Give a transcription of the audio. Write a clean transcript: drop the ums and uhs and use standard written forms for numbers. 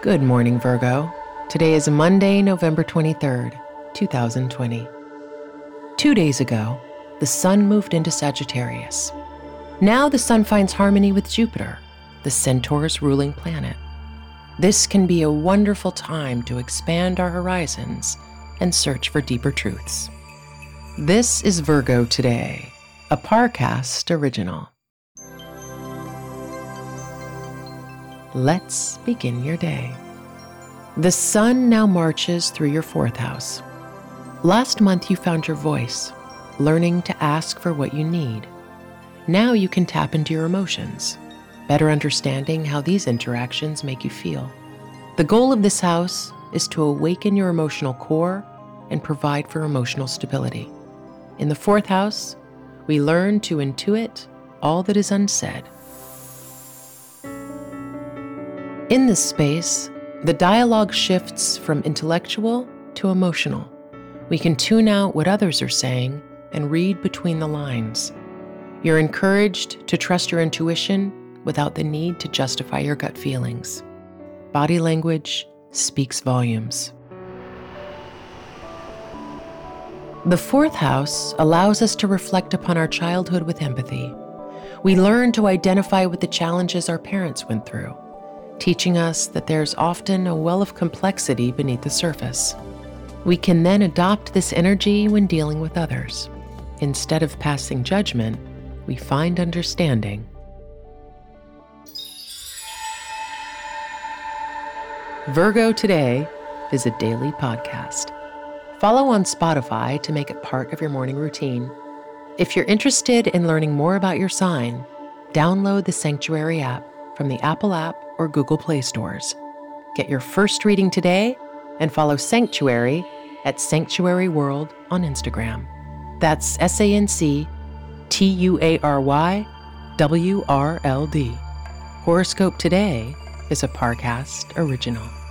Good morning, Virgo. Today is Monday, November 23rd, 2020. 2 days ago, the Sun moved into Sagittarius. Now the Sun finds harmony with Jupiter, the Centaur's ruling planet. This can be a wonderful time to expand our horizons and search for deeper truths. This is Virgo Today, a Parcast original. Let's begin your day. The Sun now marches through your 4th house. Last month you found your voice, learning to ask for what you need. Now you can tap into your emotions, better understanding how these interactions make you feel. The goal of this house is to awaken your emotional core and provide for emotional stability. In the 4th house, we learn to intuit all that is unsaid. In this space, the dialogue shifts from intellectual to emotional. We can tune out what others are saying and read between the lines. You're encouraged to trust your intuition without the need to justify your gut feelings. Body language speaks volumes. The 4th house allows us to reflect upon our childhood with empathy. We learn to identify with the challenges our parents went through, teaching us that there's often a well of complexity beneath the surface. We can then adopt this energy when dealing with others. Instead of passing judgment, we find understanding. Virgo Today is a daily podcast. Follow on Spotify to make it part of your morning routine. If you're interested in learning more about your sign, download the Sanctuary app from the Apple app or Google Play stores. Get your first reading today and follow Sanctuary at Sanctuary World on Instagram. That's SanctuaryWRLD. Horoscope Today is a Parcast original.